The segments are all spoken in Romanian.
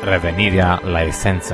Revenirea la esență.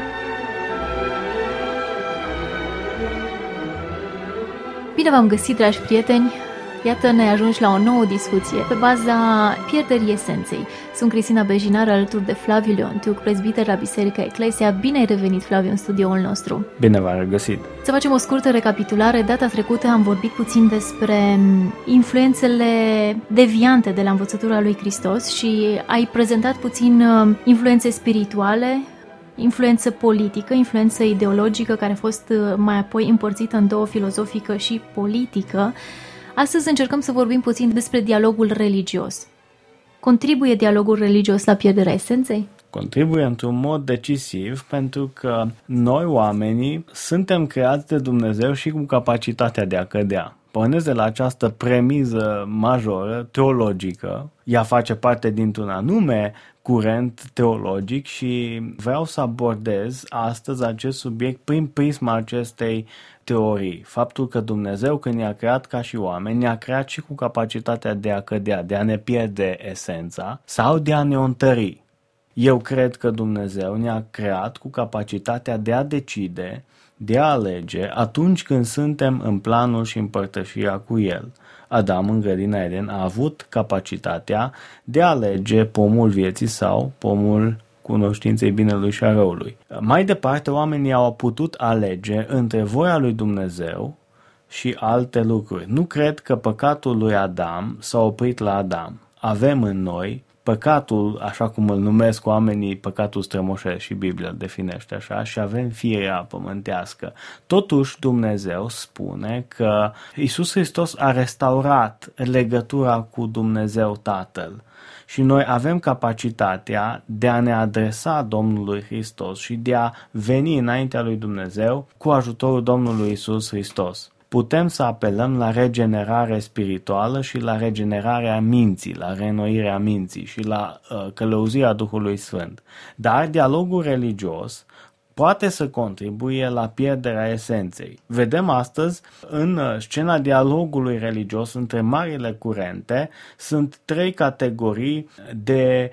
Bine v-am găsit, dragi prieteni! Iată, ne ajungi la o nouă discuție pe baza pierderii esenței. Sunt Cristina Bejinar, alături de Flaviu Leontiuc, prezbiter la Biserica Eclesia. Bine ai revenit, Flaviu, în studioul nostru! Bine v-am regăsit! Să facem o scurtă recapitulare. Data trecută am vorbit puțin despre influențele deviante de la învățătura lui Hristos și ai prezentat puțin influențe spirituale, influență politică, influență ideologică, care a fost mai apoi împărțită în două, filozofică și politică. Astăzi încercăm să vorbim puțin despre dialogul religios. Contribuie dialogul religios la pierderea esenței? Contribuie într-un mod decisiv, pentru că noi, oamenii, suntem creați de Dumnezeu și cu capacitatea de a cădea. Pornesc de la această premiză majoră, teologică. Ea face parte dintr-un anume curent teologic și vreau să abordez astăzi acest subiect prin prisma acestei teorii. Faptul că Dumnezeu, când ne-a creat ca și oameni, ne-a creat și cu capacitatea de a cădea, de a ne pierde esența sau de a ne întări. Eu cred că Dumnezeu ne-a creat cu capacitatea de a decide, de a alege atunci când suntem în planul și împărtășirea cu El. Adam în grădina Eden a avut capacitatea de a alege pomul vieții sau pomul cunoștinței binelui și a răului. Mai departe, oamenii au putut alege între voia lui Dumnezeu și alte lucruri. Nu cred că păcatul lui Adam s-a oprit la Adam. Avem în noi păcatul, așa cum îl numesc oamenii, păcatul strămoșesc, și Biblia îl definește așa, și avem firea pământească. Totuși Dumnezeu spune că Iisus Hristos a restaurat legătura cu Dumnezeu Tatăl. Și noi avem capacitatea de a ne adresa Domnului Hristos și de a veni înaintea lui Dumnezeu cu ajutorul Domnului Iisus Hristos. Putem să apelăm la regenerare spirituală și la regenerarea minții, la reînnoirea minții și la călăuzirea Duhului Sfânt. Dar dialogul religios poate să contribuie la pierderea esenței. Vedem astăzi în scena dialogului religios între marile curente sunt trei categorii de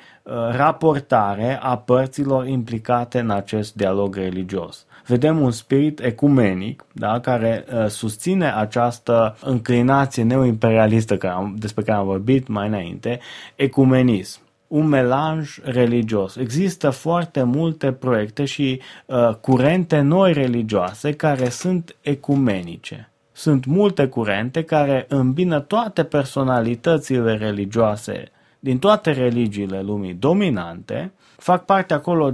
raportare a părților implicate în acest dialog religios. Vedem un spirit ecumenic, da, care susține această înclinație neoimperialistă despre care am vorbit mai înainte, ecumenism. Un melanj religios. Există foarte multe proiecte și curente noi religioase care sunt ecumenice. Sunt multe curente care îmbină toate personalitățile religioase din toate religiile lumii dominante, fac parte acolo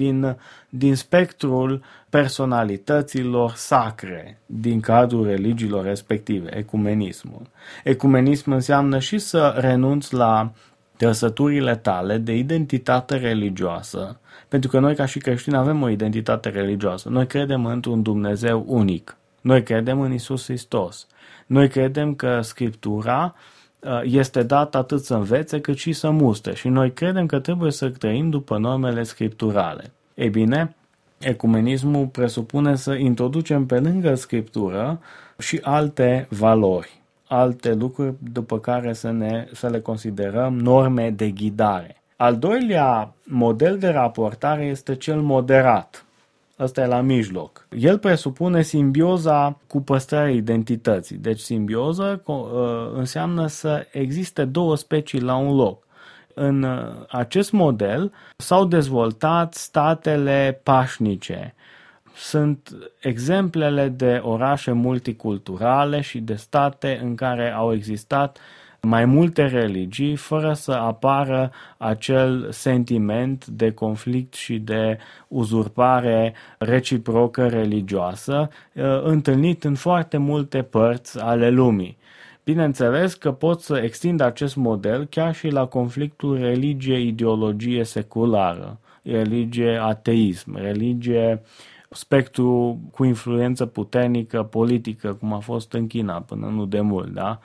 din spectrul personalităților sacre din cadrul religiilor respective, ecumenismul. Ecumenism înseamnă și să renunți la trăsăturile tale de identitate religioasă, pentru că noi ca și creștini avem o identitate religioasă. Noi credem într-un Dumnezeu unic. Noi credem în Iisus Hristos. Noi credem că Scriptura este dată atât să învețe cât și să mustre și noi credem că trebuie să trăim după normele scripturale. Ei bine, ecumenismul presupune să introducem pe lângă Scriptură și alte valori, alte lucruri după care să le considerăm norme de ghidare. Al doilea model de raportare este cel moderat. Ăsta e la mijloc. El presupune simbioza cu păstrarea identității. Deci simbioză înseamnă să existe două specii la un loc. În acest model s-au dezvoltat statele pașnice. Sunt exemplele de orașe multiculturale și de state în care au existat mai multe religii fără să apară acel sentiment de conflict și de uzurpare reciprocă religioasă întâlnit în foarte multe părți ale lumii. Bineînțeles că pot să extind acest model chiar și la conflictul religie-ideologie seculară, religie-ateism, religie spectru cu influență puternică politică, cum a fost în China până nu de mult, da?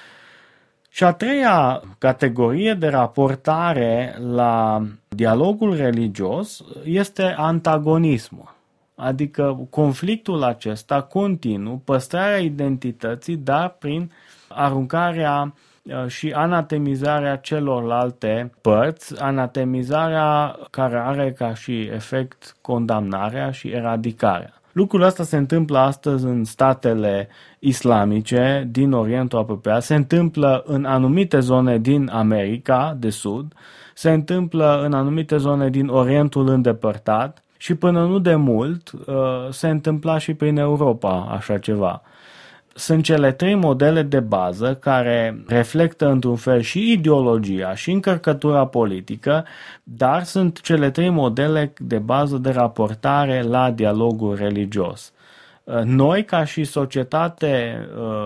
Și a treia categorie de raportare la dialogul religios este antagonismul, adică conflictul acesta continuu, păstrarea identității, dar prin aruncarea și anatemizarea celorlalte părți, anatemizarea care are ca și efect condamnarea și eradicarea. Lucrul ăsta se întâmplă astăzi în statele islamice din Orientul Apropiat, se întâmplă în anumite zone din America de Sud, se întâmplă în anumite zone din Orientul îndepărtat și până nu de mult se întâmpla și prin Europa așa ceva. Sunt cele trei modele de bază care reflectă într-un fel și ideologia și încărcătura politică, dar sunt cele trei modele de bază de raportare la dialogul religios. Noi, ca și societate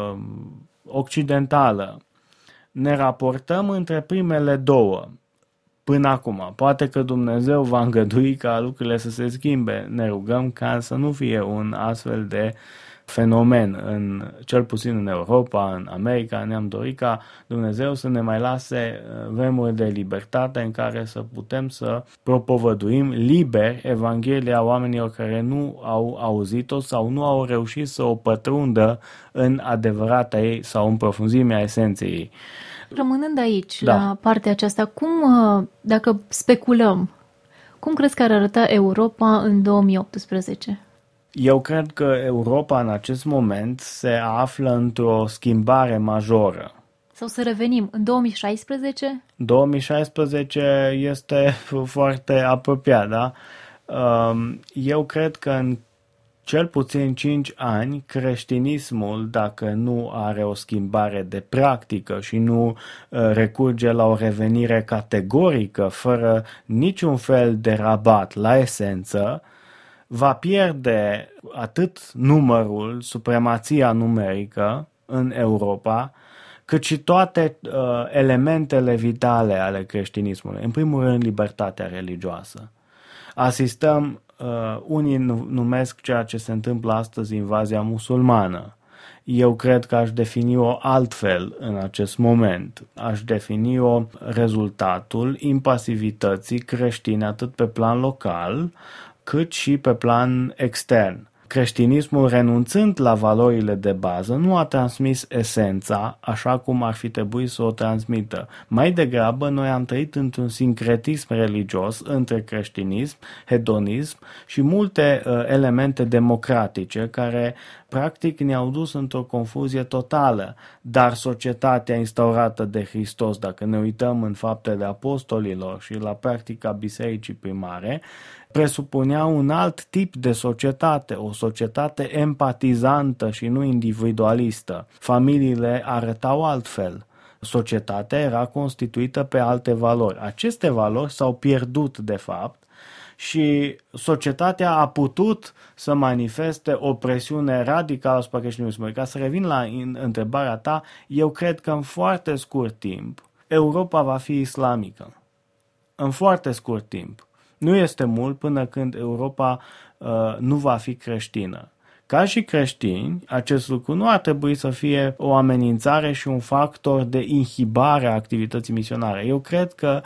occidentală, ne raportăm între primele două până acum. Poate că Dumnezeu va îngădui ca lucrurile să se schimbe. Ne rugăm ca să nu fie un astfel de fenomen, cel puțin în Europa, în America. Ne-am dorit ca Dumnezeu să ne mai lase vremuri de libertate în care să putem să propovăduim liber Evanghelia oamenilor care nu au auzit-o sau nu au reușit să o pătrundă în adevărata ei sau în profunzimea esenței ei. Rămânând aici, la partea aceasta, dacă speculăm, cum crezi că ar arăta Europa în 2018? Eu cred că Europa în acest moment se află într-o schimbare majoră. Sau să revenim, în 2016? 2016 este foarte apropiat, da? Eu cred că în cel puțin 5 ani, creștinismul, dacă nu are o schimbare de practică și nu recurge la o revenire categorică, fără niciun fel de rabat la esență, va pierde atât numărul, supremația numerică în Europa, cât și toate elementele vitale ale creștinismului. În primul rând, libertatea religioasă. Asistăm, unii numesc ceea ce se întâmplă astăzi invazia musulmană. Eu cred că aș defini-o altfel în acest moment. Aș defini-o rezultatul impasivității creștine atât pe plan local, cât și pe plan extern. Creștinismul, renunțând la valorile de bază, nu a transmis esența așa cum ar fi trebuit să o transmită. Mai degrabă, noi am trăit într-un sincretism religios între creștinism, hedonism și multe elemente democratice care practic ne-au dus într-o confuzie totală. Dar societatea instaurată de Hristos, dacă ne uităm în faptele apostolilor și la practica bisericii primare, presupunea un alt tip de societate, o societate empatizantă și nu individualistă. Familiile arătau altfel. Societatea era constituită pe alte valori. Aceste valori s-au pierdut, de fapt, și societatea a putut să manifeste o presiune radicală asupra creștinismului. Ca să revin la întrebarea ta, eu cred că în foarte scurt timp Europa va fi islamică. În foarte scurt timp. Nu este mult până când Europa nu va fi creștină. Ca și creștini, acest lucru nu ar trebui să fie o amenințare și un factor de inhibare a activității misionare. Eu cred că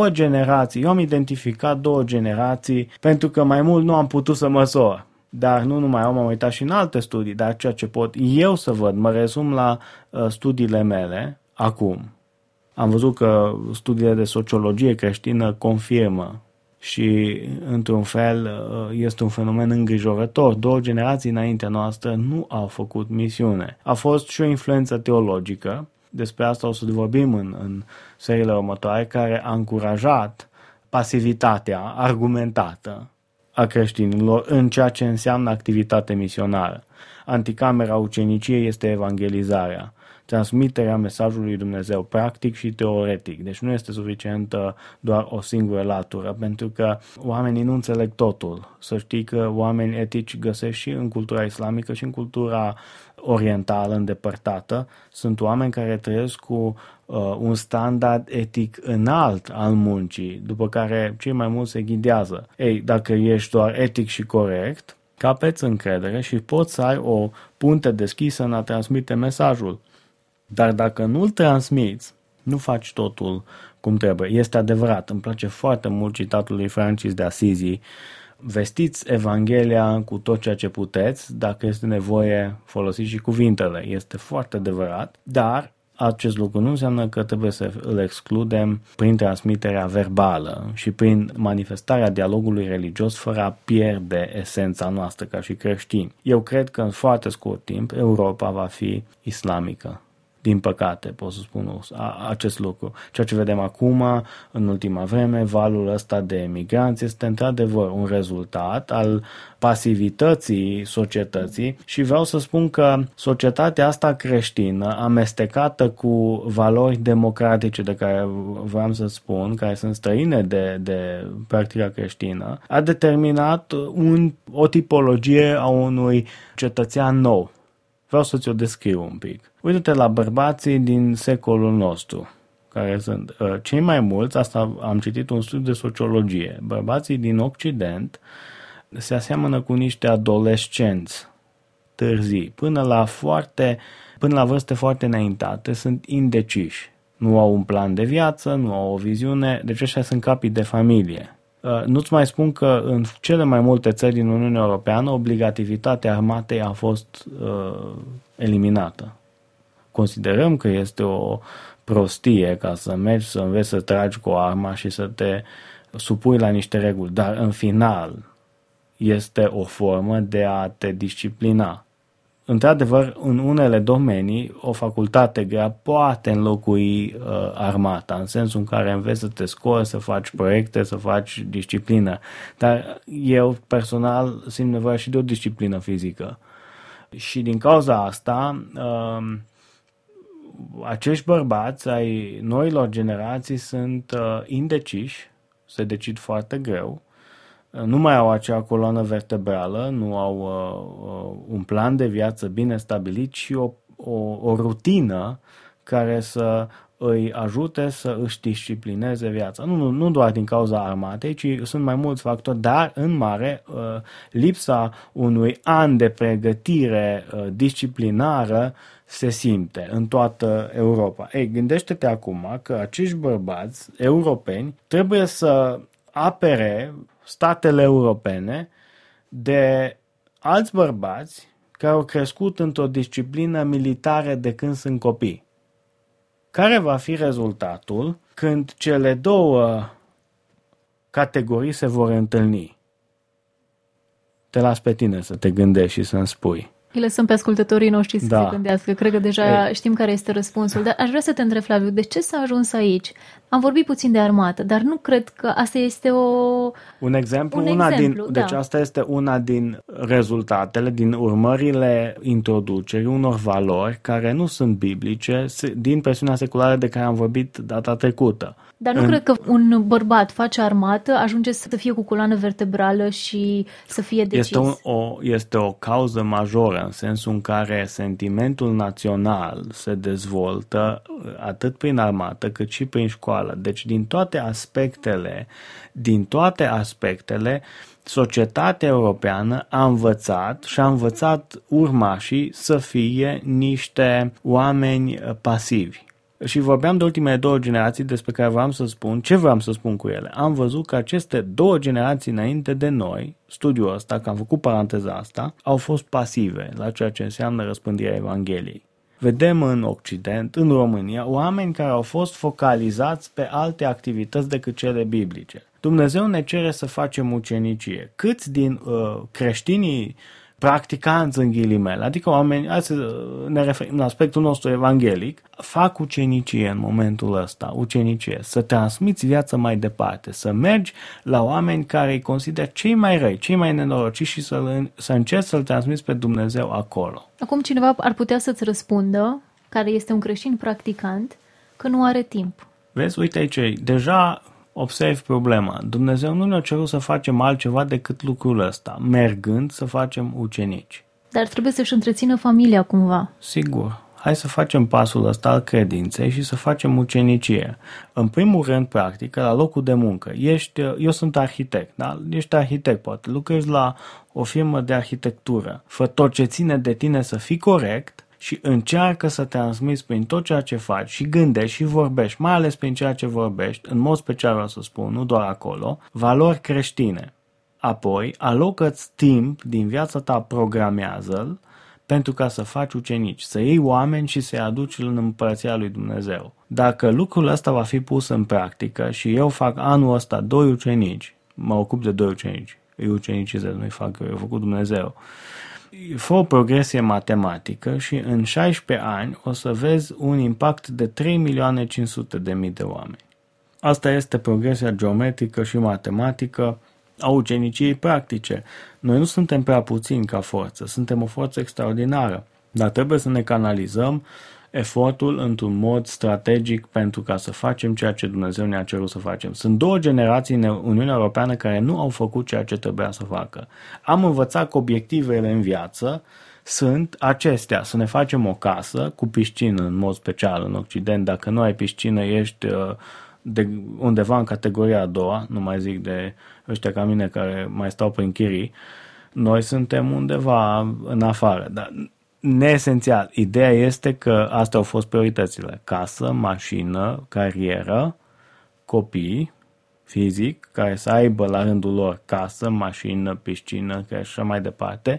eu am identificat 2 generații pentru că mai mult nu am putut să măsor. Dar nu numai eu, m-am uitat și în alte studii, dar ceea ce pot eu să văd, mă rezum la studiile mele acum. Am văzut că studiile de sociologie creștină confirmă și, într-un fel, este un fenomen îngrijorător. 2 generații înaintea noastră nu au făcut misiune. A fost și o influență teologică, despre asta o să vorbim în seriile următoare, care a încurajat pasivitatea argumentată a creștinilor în ceea ce înseamnă activitate misionară. Anticamera uceniciei este evangelizarea, transmiterea mesajului lui Dumnezeu practic și teoretic. Deci nu este suficientă doar o singură latură, pentru că oamenii nu înțeleg totul. Să știi că oameni etici găsești și în cultura islamică și în cultura orientală îndepărtată. Sunt oameni care trăiesc cu un standard etic înalt al muncii, după care cei mai mulți se ghidează. Ei, dacă ești doar etic și corect, capeți încredere și poți să ai o punte deschisă în a transmite mesajul. Dar dacă nu-l transmiți, nu faci totul cum trebuie. Este adevărat, îmi place foarte mult citatul lui Francis de Assisi. Vestiți Evanghelia cu tot ceea ce puteți, dacă este nevoie folosiți și cuvintele. Este foarte adevărat, dar Acest lucru nu înseamnă că trebuie să îl excludem prin transmiterea verbală și prin manifestarea dialogului religios fără a pierde esența noastră ca și creștini. Eu cred că în foarte scurt timp Europa va fi islamică. Din păcate, pot să spun acest lucru. Ceea ce vedem acum, în ultima vreme, valul ăsta de emigranți este într-adevăr un rezultat al pasivității societății și vreau să spun că societatea asta creștină, amestecată cu valori democratice de care vreau să spun, care sunt străine de practica creștină, a determinat o tipologie a unui cetățean nou. Vreau să ți-o descriu un pic. Uite-te la bărbații din secolul nostru, care sunt cei mai mulți, asta am citit un studiu de sociologie, bărbații din Occident se aseamănă cu niște adolescenți târzii, până la vârste foarte înaintate, sunt indeciși. Nu au un plan de viață, nu au o viziune, deci ăștia sunt capii de familie. Nu-ți mai spun că în cele mai multe țări din Uniunea Europeană obligativitatea armatei a fost eliminată. Considerăm că este o prostie ca să mergi să înveți să tragi cu o armă și să te supui la niște reguli, dar în final este o formă de a te disciplina. Într-adevăr, în unele domenii, o facultate grea poate înlocui armata, în sensul în care înveți să te scori, să faci proiecte, să faci disciplină. Dar eu personal simt nevoie și de o disciplină fizică. Și din cauza asta, acești bărbați ai noilor generații sunt indeciși, se decid foarte greu, nu mai au acea coloană vertebrală, nu au un plan de viață bine stabilit și o rutină care să îi ajute să își disciplineze viața. Nu doar din cauza armatei, ci sunt mai mulți factori, dar în mare lipsa unui an de pregătire disciplinară se simte în toată Europa. Gândește-te acum că acești bărbați europeni trebuie să apere statele europene de alți bărbați care au crescut într-o disciplină militară de când sunt copii. Care va fi rezultatul când cele două categorii se vor întâlni? Te las pe tine să te gândești și să-mi spui. Îi lăsăm pe ascultătorii noștri să se gândească. Cred că deja știm care este răspunsul. Dar aș vrea să te întreb, Flaviu, de ce s-a ajuns aici? Am vorbit puțin de armată, dar nu cred că asta este un exemplu. Deci asta este una din rezultatele, din urmările introducerii unor valori care nu sunt biblice, din presiunea seculară de care am vorbit data trecută. Dar nu cred că un bărbat face armată, ajunge să fie cu coloană vertebrală și să fie decis. Este o cauză majoră, în sensul în care sentimentul național se dezvoltă atât prin armată cât și prin școală. Deci din toate aspectele, societatea europeană a învățat urmașii să fie niște oameni pasivi. Și vorbeam de ultimele două generații despre care vreau să spun, ce vreau să spun cu ele. Am văzut că aceste două generații înainte de noi, studiul ăsta, că am făcut paranteza asta, au fost pasive la ceea ce înseamnă răspândirea Evangheliei. Vedem în Occident, în România, oameni care au fost focalizați pe alte activități decât cele biblice. Dumnezeu ne cere să facem ucenicie. Câți din creștinii practicanți în ghilimele, adică oameni, hai să ne referim la aspectul nostru evanghelic, fac ucenicie în momentul ăsta, ucenicie, să transmiți viața mai departe, să mergi la oameni care îi consider cei mai răi, cei mai nenorociți și să încerci să-L transmiți pe Dumnezeu acolo. Acum cineva ar putea să-ți răspundă, care este un creștin practicant, că nu are timp. Vezi, uite aici, deja observ problema. Dumnezeu nu ne-a cerut să facem altceva decât lucrul ăsta, mergând să facem ucenici. Dar trebuie să-și întrețină familia cumva. Sigur. Hai să facem pasul ăsta al credinței și să facem ucenicie. În primul rând, practică, la locul de muncă. Eu sunt arhitect, da? Ești arhitect, poate lucrezi la o firmă de arhitectură. Fă tot ce ține de tine să fii corect și încearcă să transmiți prin tot ceea ce faci și gândești și vorbești, mai ales prin ceea ce vorbești, în mod special vreau să spun, nu doar acolo, valori creștine. Apoi, alocă-ți timp din viața ta, programează-l pentru ca să faci ucenici, să iei oameni și să-i aduci în împărăția lui Dumnezeu. Dacă lucrul ăsta va fi pus în practică și eu fac anul ăsta 2 ucenici, mă ocup de 2 ucenici, îi ucenicizez, nu-i fac eu, i-a făcut Dumnezeu. Fă o progresie matematică și în 16 ani o să vezi un impact de 3.500.000 de oameni. Asta este progresia geometrică și matematică a uceniciei practice. Noi nu suntem prea puțini ca forță, suntem o forță extraordinară, dar trebuie să ne canalizăm efortul într-un mod strategic pentru ca să facem ceea ce Dumnezeu ne-a cerut să facem. Sunt 2 generații în Uniunea Europeană care nu au făcut ceea ce trebuia să facă. Am învățat că obiectivele în viață sunt acestea, să ne facem o casă cu piscină în mod special în Occident. Dacă nu ai piscină, ești de undeva în categoria a doua, nu mai zic de ăștia ca mine care mai stau prin chirii. Noi suntem undeva în afară, dar neesențial. Ideea este că astea au fost prioritățile. Casă, mașină, carieră, copii, fizic, care să aibă la rândul lor casă, mașină, piscină, și așa mai departe.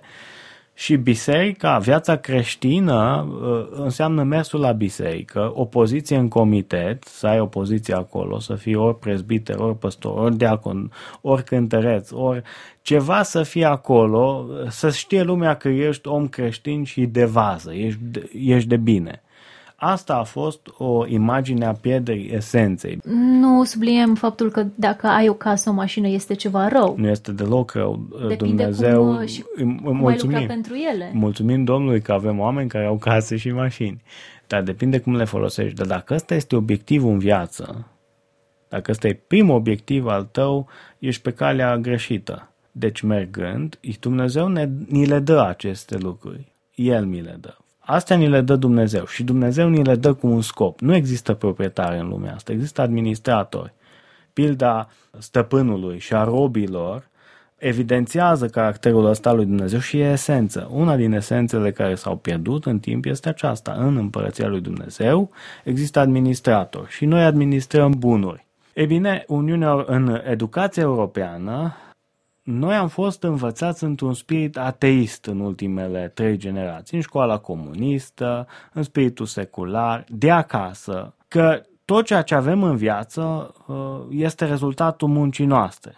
Și biserica, viața creștină, înseamnă mersul la biserică, o poziție în comitet, să ai o poziție acolo, să fii ori prezbiter, ori păstor, ori diacon, ori cântăreț, ori ceva să fie acolo, să știe lumea că ești om creștin și de vază, ești de bine. Asta a fost o imagine a pierderii esenței. Nu subliniem faptul că dacă ai o casă, o mașină, este ceva rău. Nu este deloc rău. Depinde Dumnezeu, cum ai lucrat pentru ele. Mulțumim Domnului că avem oameni care au case și mașini. Dar depinde cum le folosești. Dar dacă ăsta este obiectivul în viață, dacă ăsta e primul obiectiv al tău, ești pe calea greșită. Deci mergând, Dumnezeu ni le dă aceste lucruri. El mi le dă. Astea ni le dă Dumnezeu și Dumnezeu ni le dă cu un scop. Nu există proprietari în lumea asta, există administratori. Pilda stăpânului și a robilor evidențiază caracterul ăsta lui Dumnezeu și e esență. Una din esențele care s-au pierdut în timp este aceasta. În împărăția lui Dumnezeu există administratori și noi administrăm bunuri. Ei bine, în educația europeană, noi am fost învățați într-un spirit ateist în ultimele 3 generații, în școala comunistă, în spiritul secular, de acasă, că tot ceea ce avem în viață este rezultatul muncii noastre.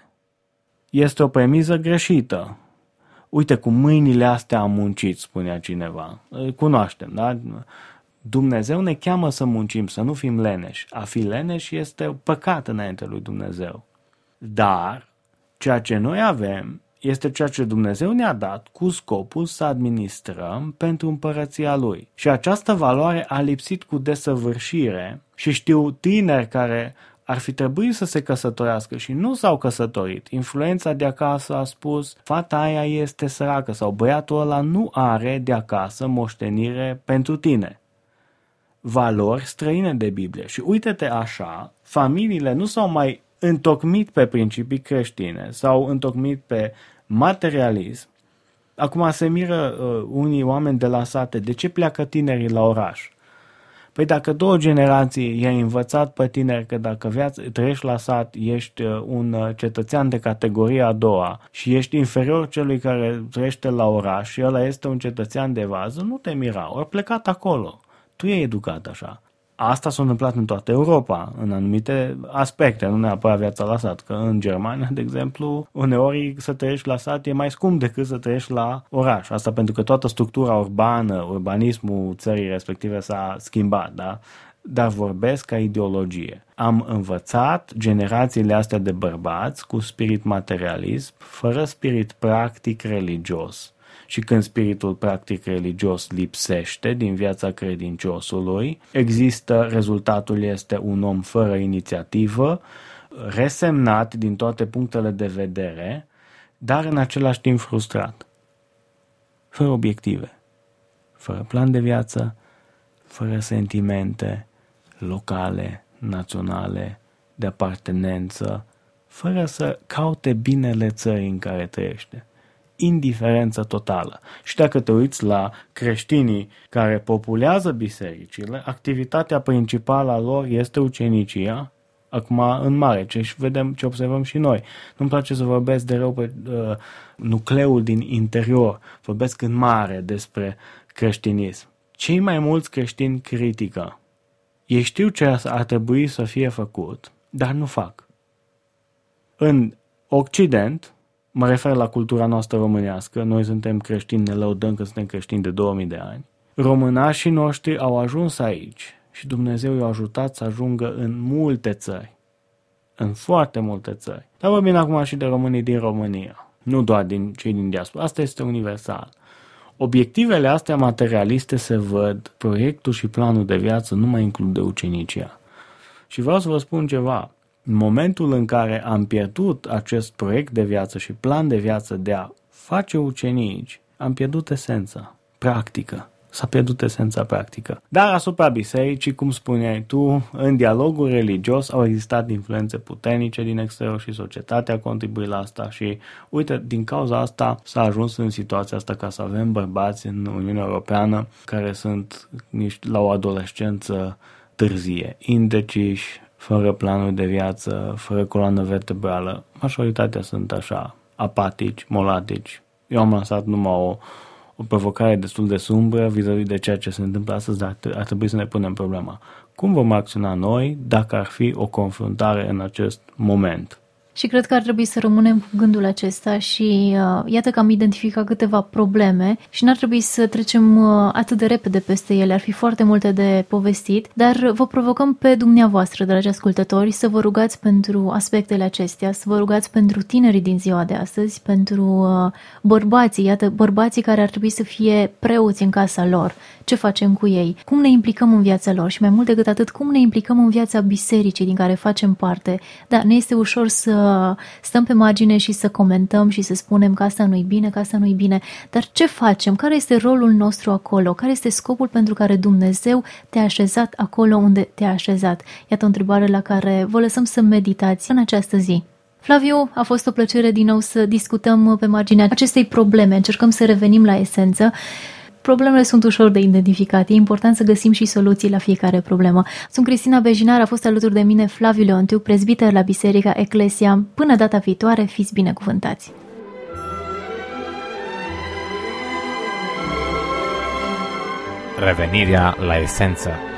Este o premiză greșită. Uite, cu mâinile astea am muncit, spunea cineva. Cunoaștem, da? Dumnezeu ne cheamă să muncim, să nu fim leneși. A fi leneși este păcat înainte lui Dumnezeu. Dar ceea ce noi avem este ceea ce Dumnezeu ne-a dat cu scopul să administrăm pentru împărăția Lui. Și această valoare a lipsit cu desăvârșire și știu tineri care ar fi trebuit să se căsătorească și nu s-au căsătorit. Influența de acasă a spus, fata aia este săracă sau băiatul ăla nu are de acasă moștenire pentru tine. Valori străine de Biblie. Și uite-te așa, familiile nu s-au mai întocmit pe principii creștine, s-au întocmit pe materialism. Acum se miră unii oameni de la sate, de ce pleacă tinerii la oraș? Păi dacă 2 generații i-ai învățat pe tineri că dacă trăiești la sat, ești un cetățean de categoria a doua și ești inferior celui care trăiește la oraș și ăla este un cetățean de vază, nu te mira, ori plecat acolo. Tu e educat așa. Asta s-a întâmplat în toată Europa, în anumite aspecte, nu neapărat viața la sat, că în Germania, de exemplu, uneori să trăiești la sat e mai scump decât să trăiești la oraș. Asta pentru că toată structura urbană, urbanismul țării respective s-a schimbat, da? Dar vorbesc ca ideologie. Am învățat generațiile astea de bărbați cu spirit materialism, fără spirit practic religios. Și când spiritul practic religios lipsește din viața credinciosului, rezultatul este un om fără inițiativă, resemnat din toate punctele de vedere, dar în același timp frustrat. Fără obiective, fără plan de viață, fără sentimente locale, naționale, de apartenență, fără să caute binele țării în care trăiește. Indiferență totală. Și dacă te uiți la creștinii care populează bisericile, activitatea principală a lor este ucenicia, acum în mare, ce observăm și noi. Nu-mi place să vorbesc de rău pe nucleul din interior, vorbesc în mare despre creștinism. Cei mai mulți creștini critică. Ei știu ce ar trebui să fie făcut, dar nu fac. În Occident, mă refer la cultura noastră românească, noi suntem creștini, ne lăudăm că suntem creștini de 2000 de ani. Românașii noștri au ajuns aici și Dumnezeu i-a ajutat să ajungă în multe țări, în foarte multe țări. Dar vorbim acum și de românii din România, nu doar din cei din diaspora. Asta este universal. Obiectivele astea materialiste se văd, proiectul și planul de viață nu mai include ucenicia. Și vreau să vă spun ceva. În momentul în care am pierdut acest proiect de viață și plan de viață de a face ucenici, am pierdut esența practică. S-a pierdut esența practică. Dar asupra bisericii, cum spuneai tu, în dialogul religios au existat influențe puternice din exterior și societatea a contribuit la asta și, uite, din cauza asta s-a ajuns în situația asta ca să avem bărbați în Uniunea Europeană care sunt la o adolescență târzie, indeciși, fără planuri de viață, fără coloană vertebrală. Majoritatea sunt așa, apatici, molatici. Eu am lansat numai o provocare destul de sumbră vis-a-vis de ceea ce se întâmplă astăzi, dar ar trebui să ne punem problema. Cum vom acționa noi dacă ar fi o confruntare în acest moment? Și cred că ar trebui să rămânem cu gândul acesta și iată că am identificat câteva probleme și n-ar trebui să trecem atât de repede peste ele, ar fi foarte multe de povestit, dar vă provocăm pe dumneavoastră, dragi ascultători, să vă rugați pentru aspectele acestea, să vă rugați pentru tinerii din ziua de astăzi, pentru bărbații, iată, bărbații care ar trebui să fie preoți în casa lor. Ce facem cu ei? Cum ne implicăm în viața lor? Și mai mult decât atât, cum ne implicăm în viața bisericii din care facem parte? Da, ne este ușor să stăm pe margine și să comentăm și să spunem că asta nu-i bine, că asta nu-i bine. Dar ce facem? Care este rolul nostru acolo? Care este scopul pentru care Dumnezeu te-a așezat acolo unde te-a așezat? Iată o întrebare la care vă lăsăm să meditați în această zi. Flaviu, a fost o plăcere din nou să discutăm pe marginea acestei probleme. Încercăm să revenim la esență. Problemele sunt ușor de identificat. E important să găsim și soluții la fiecare problemă. Sunt Cristina Bejinar, a fost alături de mine Flaviu Leontiu, prezbiter la Biserica Eclesia. Până data viitoare, fiți binecuvântați! Revenirea la esență.